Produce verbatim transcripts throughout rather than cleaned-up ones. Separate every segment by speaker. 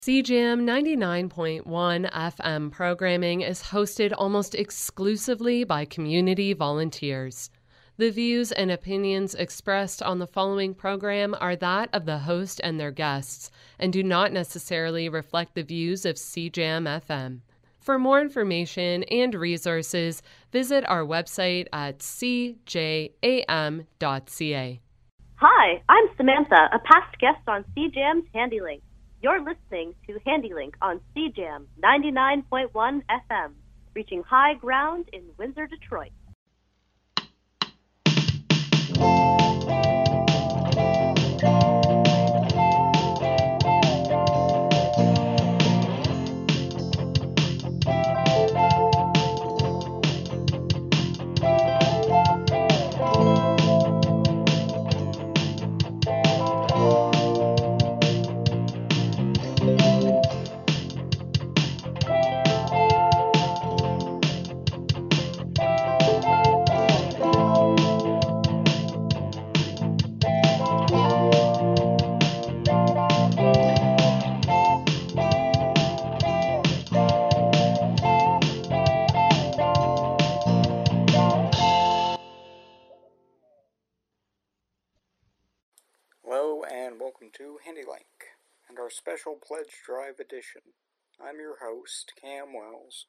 Speaker 1: C J A M ninety-nine point one F M programming is hosted almost exclusively by community volunteers. The views and opinions expressed on the following program are that of the host and their guests, and do not necessarily reflect the views of C J A M F M. For more information and resources, visit our website at c j a m dot c a.
Speaker 2: Hi, I'm Samantha, a past guest on C J A M's HandyLink. You're listening to HandyLink on C J A M ninety-nine point one F M, reaching high ground in Windsor, Detroit.
Speaker 3: Hello and welcome to HandyLink and our special Pledge Drive edition. I'm your host, Cam Wells.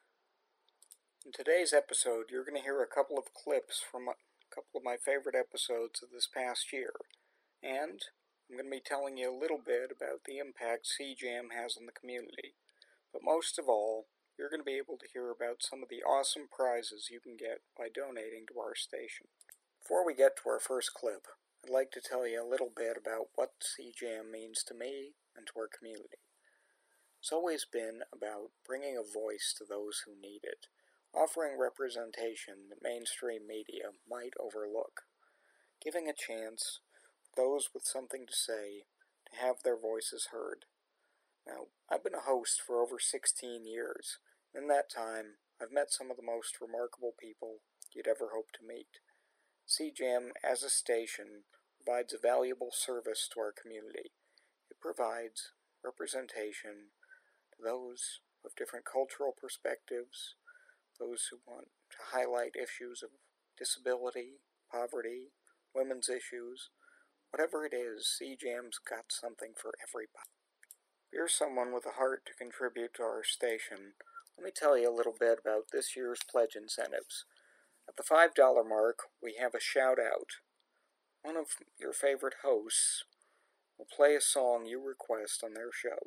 Speaker 3: In today's episode, you're going to hear a couple of clips from a couple of my favorite episodes of this past year, and I'm going to be telling you a little bit about the impact C J A M has on the community. But most of all, you're going to be able to hear about some of the awesome prizes you can get by donating to our station. Before we get to our first clip, I'd like to tell you a little bit about what C J A M means to me and to our community. It's always been about bringing a voice to those who need it, offering representation that mainstream media might overlook, giving a chance for those with something to say to have their voices heard. Now, I've been a host for over sixteen years. In that time, I've met some of the most remarkable people you'd ever hope to meet. C J A M, as a station, provides a valuable service to our community. It provides representation to those with different cultural perspectives, those who want to highlight issues of disability, poverty, women's issues. Whatever it is, C J A M's got something for everybody. If you're someone with a heart to contribute to our station, let me tell you a little bit about this year's pledge incentives. At the five dollar mark, we have a shout-out. One of your favorite hosts will play a song you request on their show.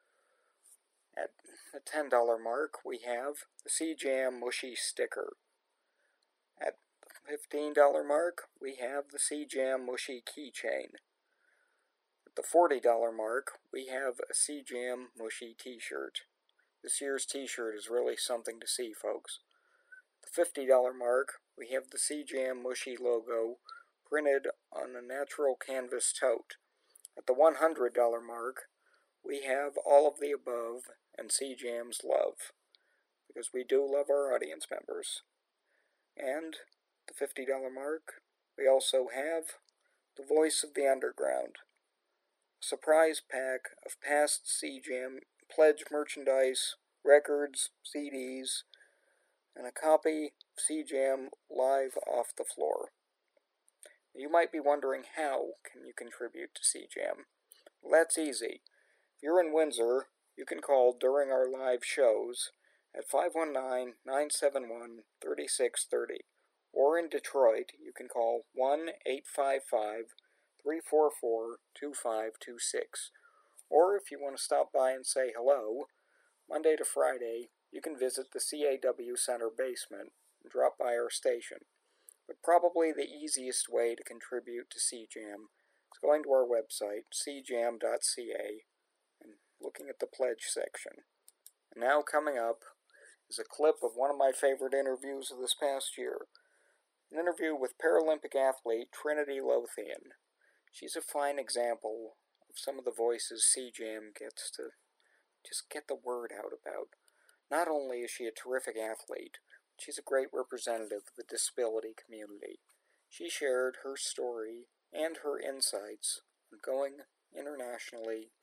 Speaker 3: At the ten dollar mark, we have the C J A M Mushy Sticker. At the fifteen dollar mark, we have the C J A M Mushy Keychain. At the forty dollar mark, we have a C J A M Mushy T-shirt. This year's T-shirt is really something to see, folks. At the fifty dollar mark, we have the C J A M Mushy logo printed on a natural canvas tote. At the one hundred dollar mark, we have all of the above and C J A M's love, because we do love our audience members. And at the fifty dollar mark, we also have the Voice of the Underground, a surprise pack of past C J A M pledge merchandise, records, C Ds, and a copy of C J A M Live Off the Floor. You might be wondering, how can you contribute to C J A M? Well, that's easy. If you're in Windsor, you can call during our live shows at five one nine, nine seven one, three six three zero. Or in Detroit, you can call one eight five five, three four four, two five two six. Or if you want to stop by and say hello, Monday to Friday, you can visit the C A W Center basement and drop by our station. But probably the easiest way to contribute to C J A M is going to our website, c j a m dot c a, and looking at the pledge section. And now coming up is a clip of one of my favorite interviews of this past year. An interview with Paralympic athlete Trinity Lothian. She's a fine example of some of the voices C J A M gets to just get the word out about. Not only is she a terrific athlete, she's a great representative of the disability community. She shared her story and her insights on going internationally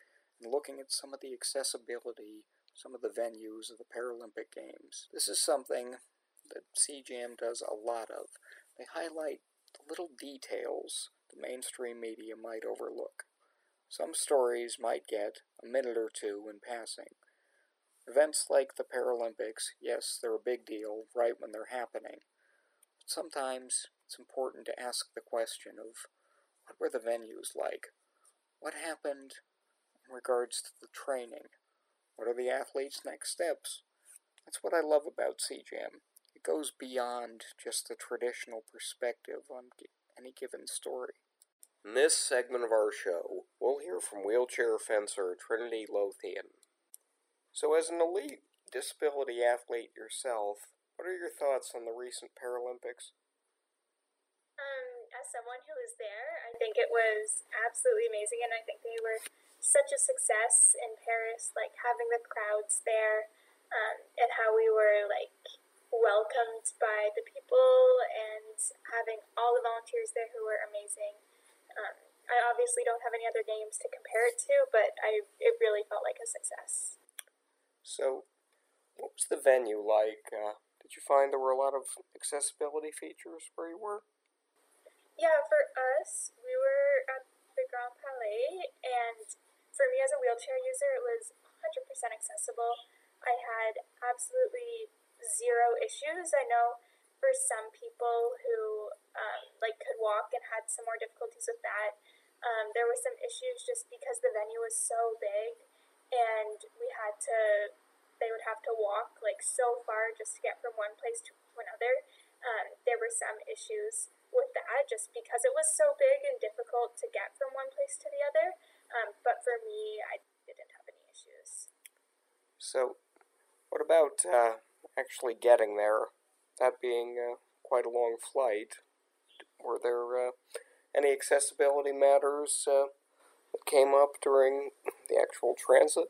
Speaker 3: and looking at some of the accessibility, some of the venues of the Paralympic Games. This is something that C Jam does a lot of. They highlight the little details the mainstream media might overlook. Some stories might get a minute or two in passing. Events like the Paralympics, yes, they're a big deal right when they're happening. But sometimes it's important to ask the question of, what were the venues like? What happened in regards to the training? What are the athletes' next steps? That's what I love about C Jam. It goes beyond just the traditional perspective on any given story.
Speaker 4: In this segment of our show, we'll hear from wheelchair fencer Trinity Lothian. So as an elite disability athlete yourself, what are your thoughts on the recent Paralympics?
Speaker 5: Um, as someone who was there, I think it was absolutely amazing, and I think they were such a success in Paris, like having the crowds there, um, and how we were like welcomed by the people, and having all the volunteers there who were amazing. Um, I obviously don't have any other games to compare it to, but I it really felt like a success.
Speaker 4: So, what was the venue like? Uh, did you find there were a lot of accessibility features where you were?
Speaker 5: Yeah, for us, we were at the Grand Palais, and for me as a wheelchair user, it was one hundred percent accessible. I had absolutely zero issues. I know for some people who um, like could walk and had some more difficulties with that, um, there were some issues just because the venue was so big, and we had to, they would have to walk like so far just to get from one place to another. Um, there were some issues with that just because it was so big and difficult to get from one place to the other. Um, but for me, I didn't have any issues.
Speaker 4: So, what about uh, actually getting there? That being uh, quite a long flight, were there uh, any accessibility matters uh, that came up during the actual transit?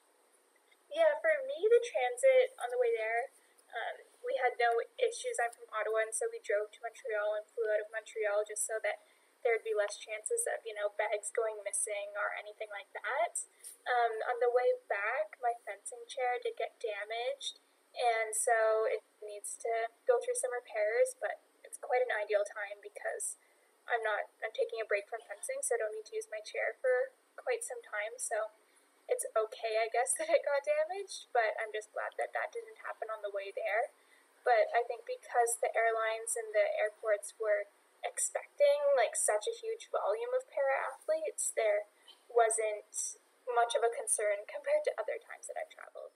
Speaker 5: Yeah, for me, the transit on the way there, um, we had no issues. I'm from Ottawa, and so we drove to Montreal and flew out of Montreal just so that there would be less chances of, you know, bags going missing or anything like that. Um, on the way back, my fencing chair did get damaged, and so it needs to go through some repairs, but it's quite an ideal time because I'm not, I'm taking a break from fencing, so I don't need to use my chair for quite some time, so it's okay, I guess, that it got damaged, but I'm just glad that that didn't happen on the way there. But I think because the airlines and the airports were expecting like such a huge volume of para-athletes, there wasn't much of a concern compared to other times that I've traveled.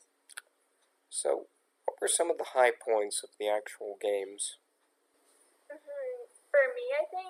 Speaker 4: So, what were some of the high points of the actual games?
Speaker 5: Mm-hmm. For me, I think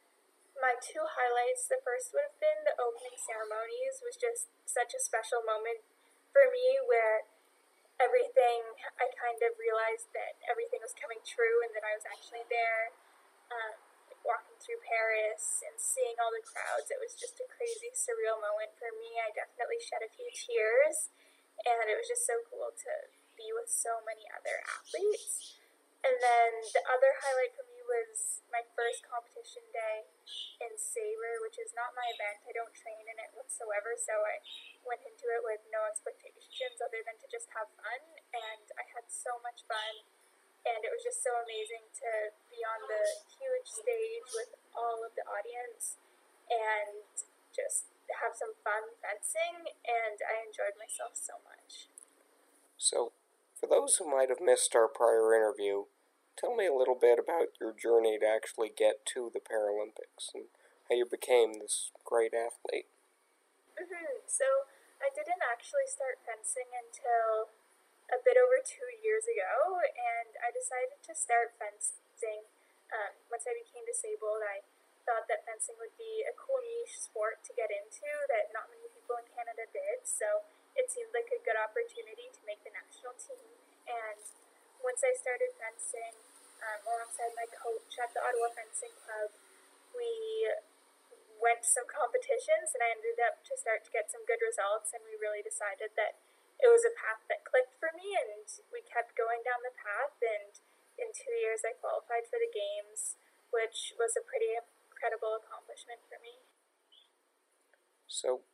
Speaker 5: my two highlights, the first would have been the opening ceremonies, was just such a special moment for me where everything, I kind of realized that everything was coming true and that I was actually there, um, like walking through Paris and seeing all the crowds. It was just a crazy, surreal moment for me. I definitely shed a few tears, and it was just so cool to be with so many other athletes. And then the other highlight for me was my first competition day in Sabre, which is not my event. I don't train in it whatsoever, so I went into it with no expectations other than to just have fun, and I had so much fun, and it was just so amazing to be on the huge stage with all of the audience and just have some fun fencing, and I enjoyed myself so much.
Speaker 4: So, for those who might have missed our prior interview, tell me a little bit about your journey to actually get to the Paralympics and how you became this great athlete.
Speaker 5: Mm-hmm. So, I didn't actually start fencing until a bit over two years ago, and I decided to start fencing um, once I became disabled. I thought that fencing would be a cool niche sport to get into that not many people in Canada did, so it seemed like a good opportunity to make the national team. And once I started fencing, um, alongside my coach at the Ottawa Fencing Club, we went to some competitions, and I ended up to start to get some good results, and we really decided that it was a path that clicked for me, and we kept going down the path, and in two years I qualified for the games, which was a pretty incredible accomplishment for me.
Speaker 4: So, do you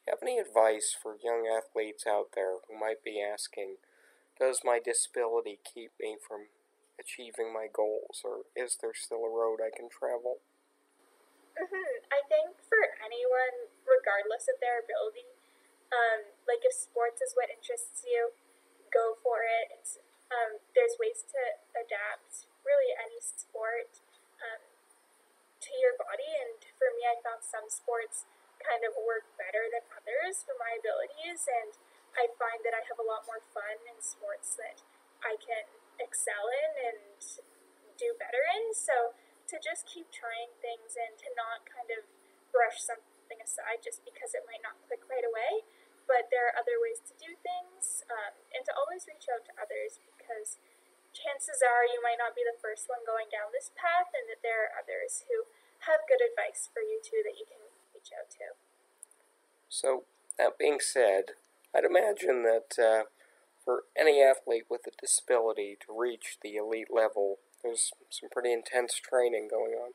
Speaker 4: you have any advice for young athletes out there who might be asking, does my disability keep me from achieving my goals, or is there still a road I can travel?
Speaker 5: Mm-hmm. I think for anyone, regardless of their ability, um, like if sports is what interests you, go for it. It's, um, there's ways to adapt really any sport um, to your body, and for me, I found some sports kind of work better than others for my abilities, and I find that I have a lot more fun in sports that I can excel in and do better in. So to just keep trying things and to not kind of brush something aside just because it might not click right away, but there are other ways to do things, um, and to always reach out to others, because chances are you might not be the first one going down this path, and that there are others who have good advice for you too that you can reach out to.
Speaker 4: So, that being said, I'd imagine that uh, for any athlete with a disability to reach the elite level, there's some pretty intense training going on.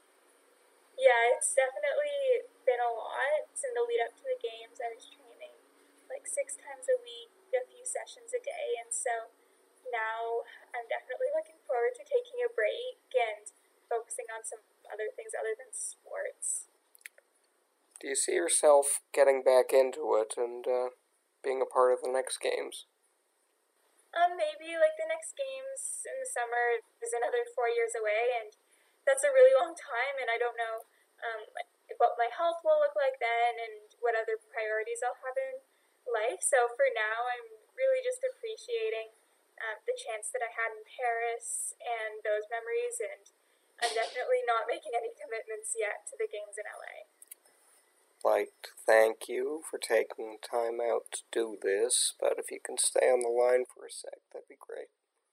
Speaker 5: Yeah, it's definitely been a lot. In the lead up to the games, I was training like six times a week, a few sessions a day, and so now I'm definitely looking forward to taking a break and focusing on some other things other than sports.
Speaker 4: Do you see yourself getting back into it and uh, being a part of the next games?
Speaker 5: Um, maybe like the next games in the summer is another four years away, and that's a really long time, and I don't know um, like what my health will look like then and what other priorities I'll have in life. So for now, I'm really just appreciating um, the chance that I had in Paris and those memories, and I'm definitely not making any commitments yet to the games in L A.
Speaker 4: I'd like to thank you for taking time out to do this, but if you can stay on the line for a sec, that'd be great.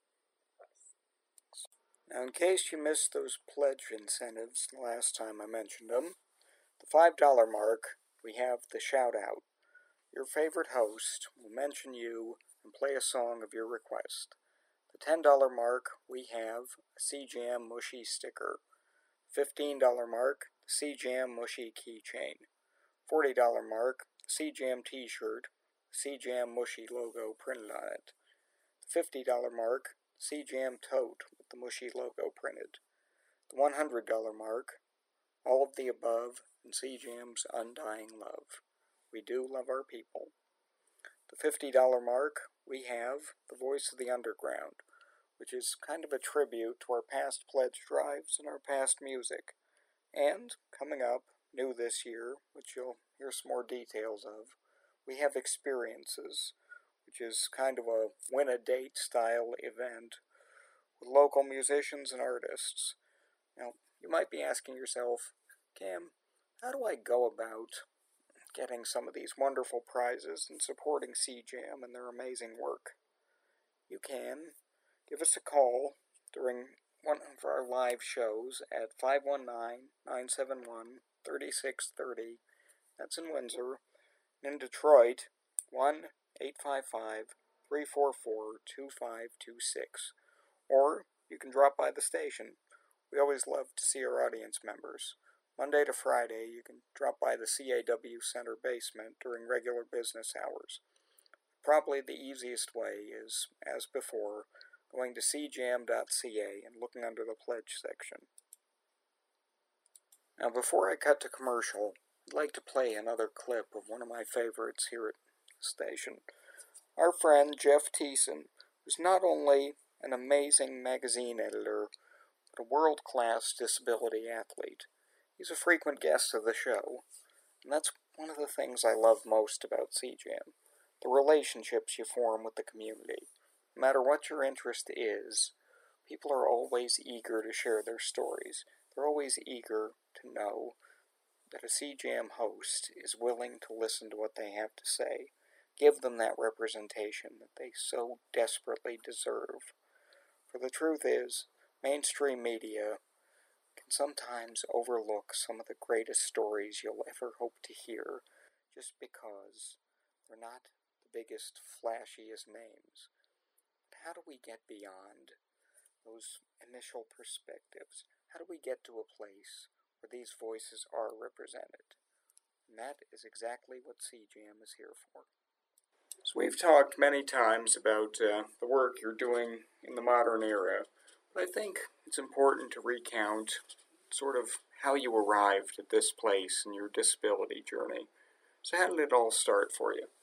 Speaker 3: Now, in case you missed those pledge incentives the last time I mentioned them, the five dollar mark, we have the shout-out. Your favorite host will mention you and play a song of your request. The ten dollar mark, we have a C Jam Mushy sticker. fifteen dollar mark, the C Jam Mushy keychain. forty dollar mark, C Jam t-shirt, C Jam Mushy logo printed on it. The fifty dollar mark, C Jam tote with the Mushy logo printed. The one hundred dollar mark, all of the above, and C Jam's undying love. We do love our people. The fifty dollar mark, we have the Voice of the Underground, which is kind of a tribute to our past pledge drives and our past music. And, coming up, new this year, which you'll hear some more details of, we have Experiences, which is kind of a win-a-date style event with local musicians and artists. Now, you might be asking yourself, Cam, how do I go about getting some of these wonderful prizes and supporting C Jam and their amazing work? You can give us a call during one of our live shows at five one nine, nine seven one, three six three zero. That's in Windsor. In Detroit, one eight five five, three four four, two five two six. Or you can drop by the station. We always love to see our audience members. Monday to Friday, you can drop by the C A W Center basement during regular business hours. Probably the easiest way is, as before, going to c jam dot c a and looking under the pledge section. Now, before I cut to commercial, I'd like to play another clip of one of my favorites here at the station. Our friend Jeff Thiessen, who's not only an amazing magazine editor, but a world-class disability athlete. He's a frequent guest of the show, and that's one of the things I love most about C Jam, the relationships you form with the community. No matter what your interest is, people are always eager to share their stories. They're always eager to know that a C Jam host is willing to listen to what they have to say, give them that representation that they so desperately deserve. For the truth is, mainstream media can sometimes overlook some of the greatest stories you'll ever hope to hear just because they're not the biggest, flashiest names. But how do we get beyond those initial perspectives? How do we get to a place where these voices are represented? and that is exactly what C Jam is here for. So we've talked many times about uh, the work you're doing in the modern era, but I think it's important to recount sort of how you arrived at this place in your disability journey. So how did it all start for you?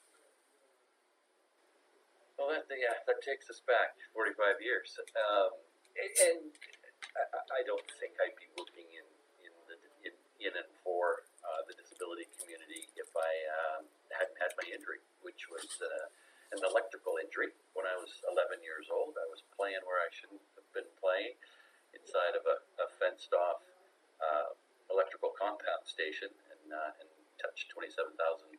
Speaker 6: Well, that yeah, that takes us back forty-five years, um, and, and I, I don't think I'd be working in in the in, in and for uh, the disability community if I um, hadn't had my injury, which was uh, an electrical injury. When I was eleven years old, I was playing where I shouldn't have been playing, inside of a, a fenced-off uh, electrical compound station, and uh, and touched twenty-seven thousand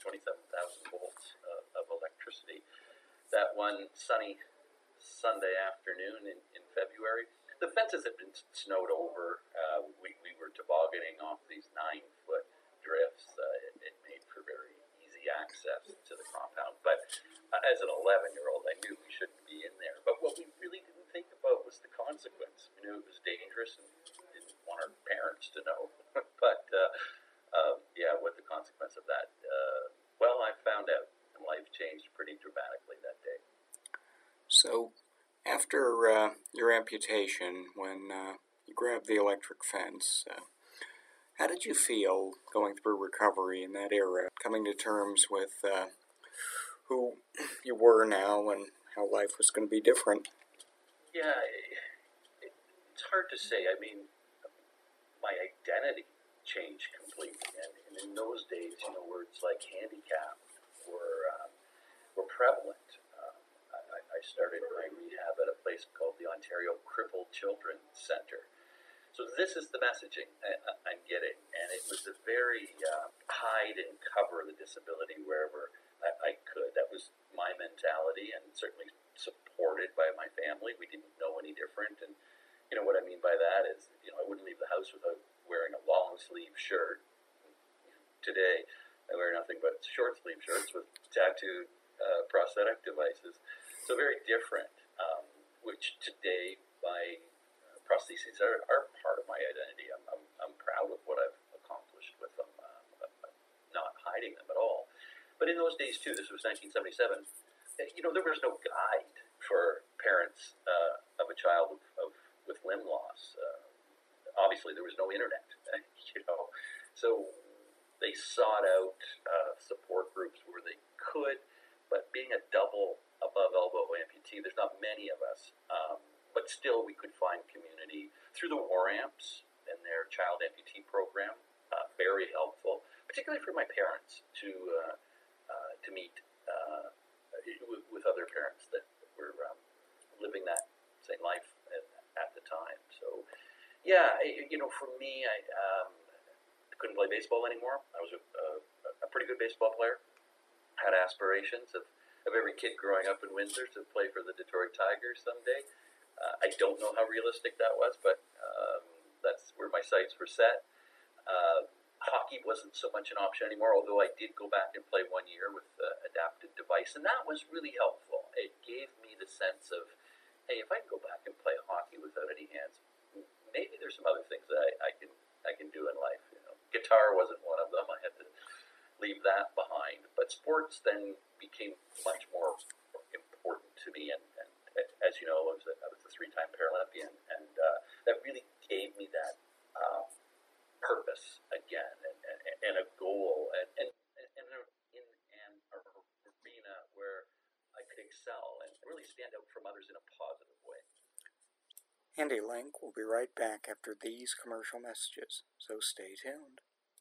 Speaker 6: volts uh, of electricity. That one sunny Sunday afternoon in, in February, the fences had been snowed over. Uh, we, we were tobogganing off these nine-foot drifts. Uh, it, it made for very easy access to the compound. But uh, as an eleven-year-old, I knew we shouldn't be in there. But what we really didn't think about was the consequence. We knew it was dangerous and didn't want our parents to know. but, uh, uh, yeah, what the consequence of that? Uh, well, I found out. Life changed pretty dramatically that day.
Speaker 3: So, after uh, your amputation, when uh, you grabbed the electric fence, uh, how did you feel going through recovery in that era, coming to terms with uh, who you were now and how life was going to be different?
Speaker 6: Yeah, it, it's hard to say. I mean, my identity changed completely, and, and in those days, you know, words like handicap were um, were prevalent. Um, I, I started my rehab at a place called the Ontario Crippled Children Centre. So this is the messaging I, I'm getting, and it was a very uh, hide and cover the disability wherever I, I could. That was my mentality, and certainly supported by my family. We didn't know any different, and you know what I mean by that is, you know, I wouldn't leave the house without wearing a long sleeve shirt. Today, I wear nothing but short sleeve shirts with tattooed uh, prosthetic devices. So very different, um, which today my uh, prostheses are, are part of my identity. I'm, I'm, I'm proud of what I've accomplished with them. Uh, I'm not hiding them at all. But in those days too, this was nineteen seventy-seven, you know, there was no guide for parents uh, of a child of, of, with limb loss. Uh, obviously there was no internet, you know, so they sought out uh, support groups where they could, but being a double above elbow amputee, there's not many of us, um, but still we could find community through the War Amps and their child amputee program. Uh, very helpful, particularly for my parents to uh, uh, to meet uh, with, with other parents that were um, living that same life at, at the time. So, yeah, you know, for me, I. Um, couldn't play baseball anymore. I was a, a, a pretty good baseball player. Had aspirations of, of every kid growing up in Windsor to play for the Detroit Tigers someday. Uh, I don't know how realistic that was, but um, that's where my sights were set. Uh, hockey wasn't so much an option anymore, although I did go back and play one year with uh, adapted device, and that was really helpful. It gave me the sense of, hey, if I can go back and play hockey without any hands, maybe there's some other things that I, I can I can do in life. You know, guitar wasn't one of them. I had to leave that behind. But sports then became much more important to me. And, and as you know, I was a, I was a three-time Paralympian, and uh, that really gave me that uh, purpose again, and, and, and a goal, and, and, and in an arena where I could excel and really stand out from others in a positive way.
Speaker 3: HandyLink will be right back after these commercial messages, so stay tuned.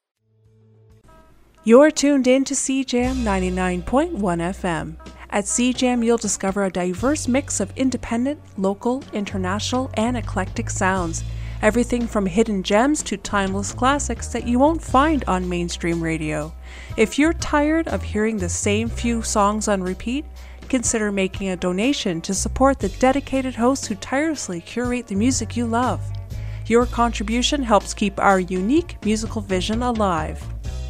Speaker 7: You're tuned in to C Jam ninety-nine point one F M. At C Jam, you'll discover a diverse mix of independent, local, international, and eclectic sounds. Everything from hidden gems to timeless classics that you won't find on mainstream radio. If you're tired of hearing the same few songs on repeat, consider making a donation to support the dedicated hosts who tirelessly curate the music you love. Your contribution helps keep our unique musical vision alive.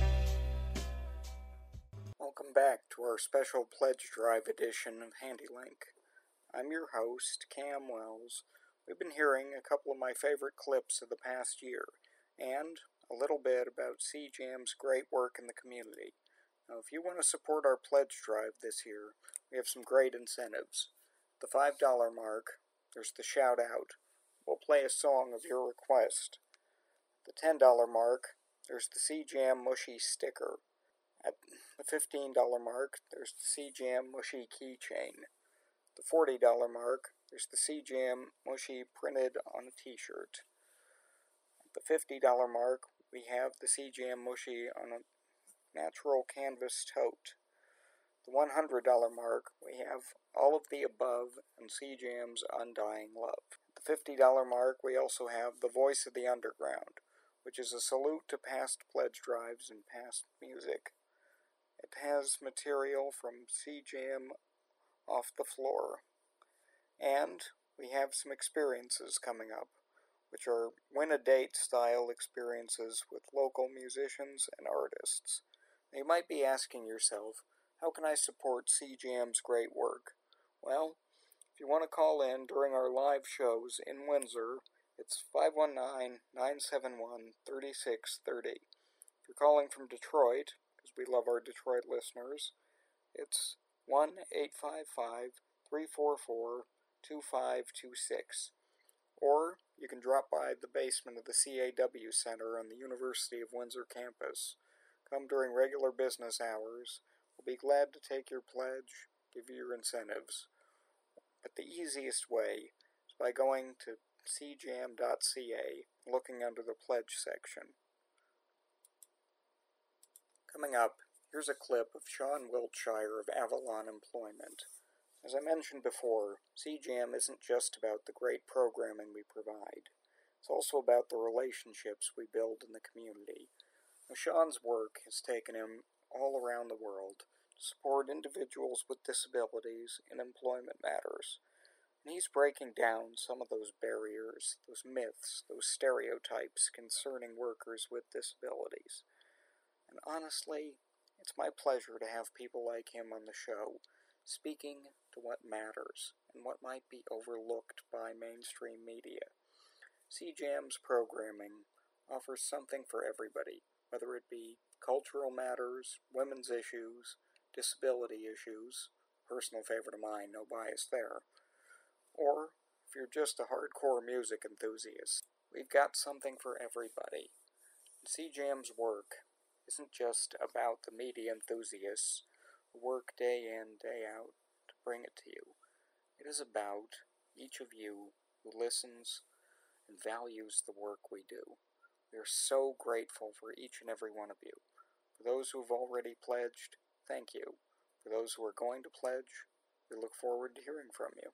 Speaker 3: Welcome back to our special Pledge Drive edition of HandyLink. I'm your host, Cam Wells. We've been hearing a couple of my favorite clips of the past year, and a little bit about C Jam's great work in the community. Now, if you want to support our pledge drive this year, we have some great incentives. The five dollar mark, there's the shout out. We'll play a song of your request. The ten dollar mark, there's the C Jam Mushy sticker. At the fifteen dollar mark, there's the C Jam Mushy keychain. The forty dollar mark, there's the C Jam Mushy printed on a t-shirt. At the fifty dollar mark, we have the C Jam Mushy on a natural canvas tote. The one hundred dollar mark, we have all of the above and C Jam's undying love. At the fifty dollar mark, we also have the Voice of the Underground, which is a salute to past pledge drives and past music. It has material from C Jam off the floor. And we have some experiences coming up, which are win-a-date style experiences with local musicians and artists. Now, you might be asking yourself, how can I support C Jam's great work? Well, if you want to call in during our live shows in Windsor, it's five one nine, nine seven one, three six three zero. If you're calling from Detroit, because we love our Detroit listeners, it's one eight five five, three four four, two five two six. Or you can drop by the basement of the C A W Center on the University of Windsor campus. Come during regular business hours. We'll be glad to take your pledge, give you your incentives. But the easiest way is by going to c jam dot c a, looking under the pledge section. Coming up, here's a clip of Sean Wiltshire of Avalon Employment. As I mentioned before, C Jam isn't just about the great programming we provide. It's also about the relationships we build in the community. Now, Sean's work has taken him all around the world to support individuals with disabilities in employment matters. And he's breaking down some of those barriers, those myths, those stereotypes concerning workers with disabilities. And honestly, it's my pleasure to have people like him on the show, speaking to what matters and what might be overlooked by mainstream media. C Jam's programming offers something for everybody, whether it be cultural matters, women's issues, disability issues, personal favorite of mine, no bias there, or if you're just a hardcore music enthusiast, we've got something for everybody. C Jam's work isn't just about the media enthusiasts who work day in, day out to bring it to you. It is about each of you who listens and values the work we do. We are so grateful for each and every one of you. For those who have already pledged, thank you. For those who are going to pledge, we look forward to hearing from you.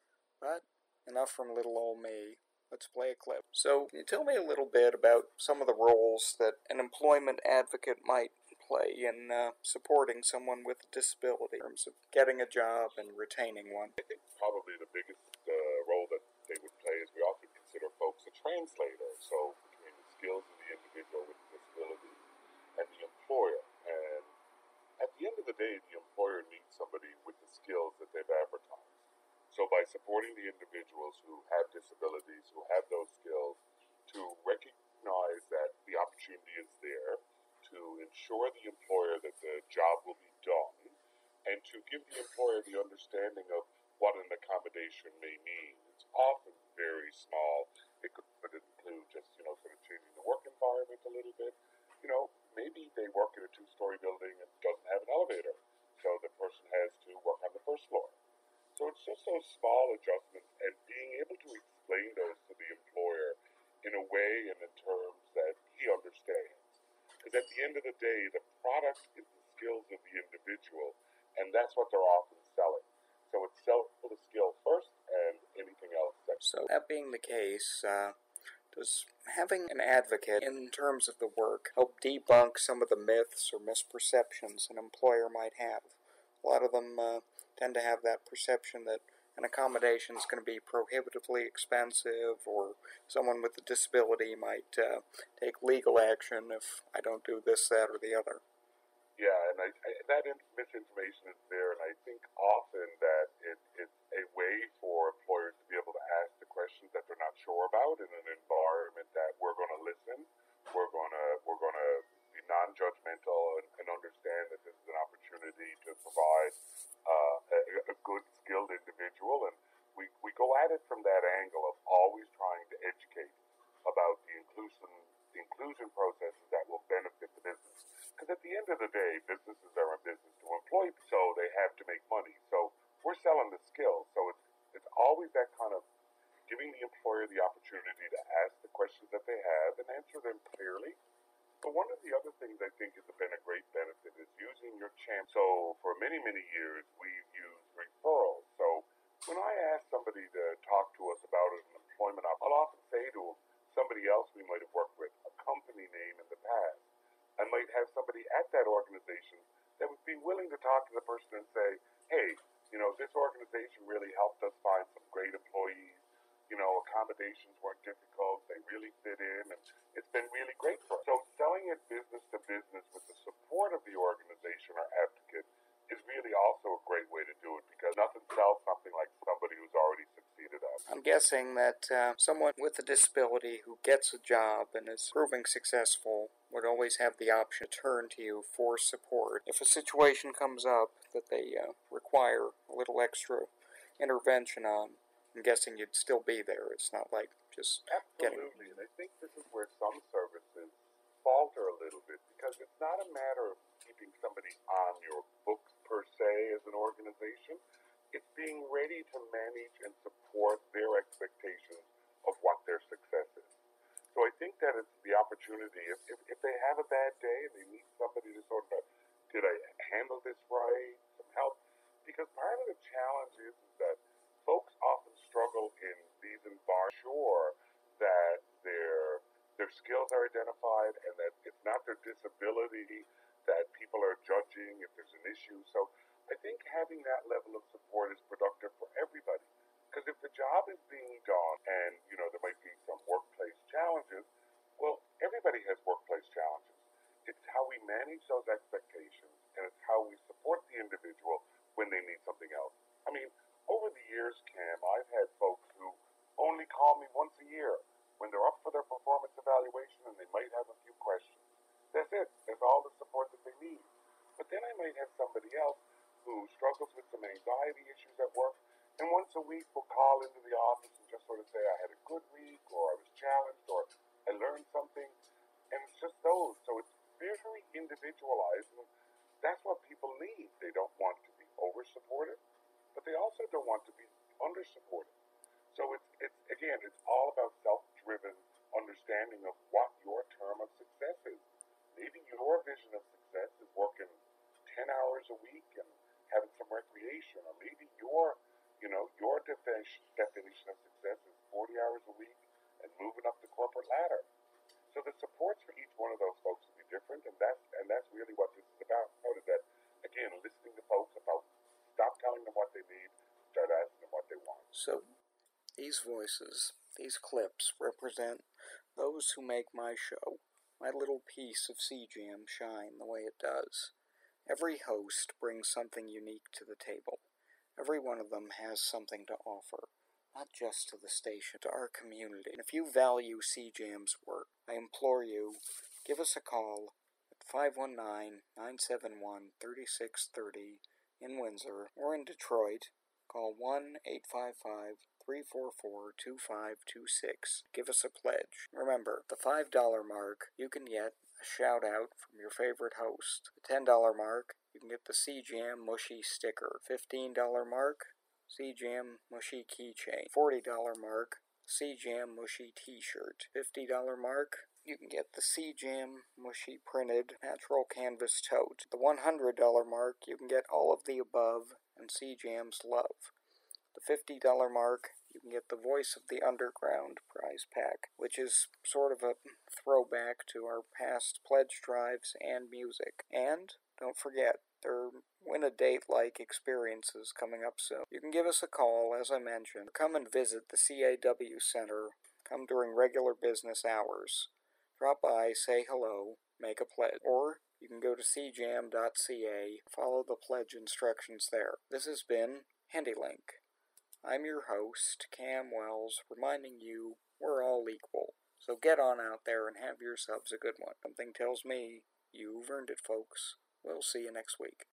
Speaker 3: But enough from little old me. Let's play a clip. So, can you tell me a little bit about some of the roles that an employment advocate might play in uh, supporting someone with a disability in terms of getting a job and retaining one?
Speaker 8: I think probably the biggest uh, role that they would play is we often consider folks a translator. So, between the skills of the individual with a disability and the employer. And at the end of the day, the employer needs somebody with the skills that they've advertised. So by supporting the individuals who have disabilities, who have those skills, to recognize that the opportunity is there, to ensure the employer that the job will be done, and to give the employer the understanding of what an accommodation may mean. It's often very small. It could, could include just, you know, sort of changing the work environment a little bit. You know, maybe they work in a two-story building and doesn't have an elevator, so the person has to work on the first floor. So it's just those small adjustments and being able to explain those to the employer in a way and in terms that he understands. Because at the end of the day, the product is the skills of the individual, and that's what they're often selling. So it's sell the skill first and anything else.
Speaker 3: So that being the case, uh, does having an advocate in terms of the work help debunk some of the myths or misperceptions an employer might have? A lot of them uh, tend to have that perception that an accommodation is going to be prohibitively expensive, or someone with a disability might uh, take legal action if I don't do this, that, or the other.
Speaker 8: Yeah, and I, I, that misinformation is there, and I think often that it, it's a way for employers to be able to ask the questions that they're not sure about in an environment that we're going to listen, we're gonna we're gonna be non-judgmental and, and understand that this is an opportunity to provide uh, a, a good, skilled individual, and we, we go at it from that angle of always trying to educate about the inclusion the inclusion processes that will benefit the business. Because at the end of the day, businesses are a business to employ, so they have to make money. So we're selling the skills. So it's it's always that kind of giving the employer the opportunity to ask the questions that they have and answer them clearly. But one of the other things I think has been a great benefit is using your champ. So for many, many years, we've used referrals. So when I ask somebody to talk to us about an employment opportunity, I'll often say to them, somebody else we might have worked with, a company name in the past. I might have somebody at that organization that would be willing to talk to the person and say, hey, you know, this organization really helped us find some great employees. You know, accommodations weren't difficult. They really fit in, and it's been really great for us. So selling it business to business with the support of the organization or advocate is really also a great way to do it, because nothing sells something like somebody who's already succeeded at it.
Speaker 3: I'm guessing that uh, someone with a disability who gets a job and is proving successful would always have the option to turn to you for support. If a situation comes up that they uh, require a little extra intervention on, I'm guessing you'd still be there. It's not like just getting...
Speaker 8: Absolutely, and I think this is where some services falter a little bit, because it's not a matter of keeping somebody on your books per se as an organization. It's being ready to manage and support their expectations of what their success is. So I think that it's the opportunity, if, if, if they have a bad day and they need somebody to sort of, did I handle this right, some help? Because part of the challenge is, is that folks often struggle in these environments, sure that their their skills are identified and that it's not their disability that people are judging if there's an issue. So I think having that level of support is productive for everybody. Because if the job is being done and, you know, there might be some workplace challenges, well, everybody has workplace challenges. It's how we manage those expectations, and it's how we support the individual when they need something else. I mean, over the years, Cam, I've had folks who only call me once a year when they're up for their performance evaluation and they might have a few questions. That's it. That's all the support that they need. But then I might have somebody else who struggles with some anxiety issues at work, and once a week will call into the office and just sort of say, I had a good week, or I was challenged, or I learned something, and it's just those. So it's very individualized, and that's what people need. They don't want to be over-supported, but they also don't want to be under-supported. So it's, it's again, it's all about self-driven understanding of what your term of success is. Maybe your vision of success is working ten hours a week and having some recreation, or maybe your, you know, your definition definition of success is forty hours a week and moving up the corporate ladder. So the supports for each one of those folks will be different, and that's and that's really what this is about. How is that? Again, listening to folks about, stop telling them what they need, start asking them what they want.
Speaker 3: So these voices, these clips, represent those who make my show, my little piece of C Jam, shine the way it does. Every host brings something unique to the table. Every one of them has something to offer, not just to the station, to our community. And if you value C Jam's work, I implore you, give us a call at five one nine, nine seven one, three six three zero in Windsor, or in Detroit. Call one eight five five, three four four, two five two six. Give us a pledge. Remember, the five dollar mark, you can get a shout out from your favorite host. The ten dollar mark, you can get the C Jam Mushy sticker. fifteen dollar mark, C Jam Mushy keychain. forty dollar mark, C Jam Mushy t-shirt. fifty dollar mark, you can get the C Jam Mushy printed natural canvas tote. The one hundred dollar mark, you can get all of the above and C Jam's love. The fifty dollar mark, you can get the Voice of the Underground prize pack, which is sort of a throwback to our past pledge drives and music. And don't forget, there are win-a-date-like experiences coming up soon. You can give us a call, as I mentioned, or come and visit the C A W Center. Come during regular business hours. Drop by, say hello, make a pledge. Or you can go to c jam dot c a, follow the pledge instructions there. This has been HandyLink. I'm your host, Cam Wells, reminding you we're all equal. So get on out there and have yourselves a good one. Something tells me you've earned it, folks. We'll see you next week.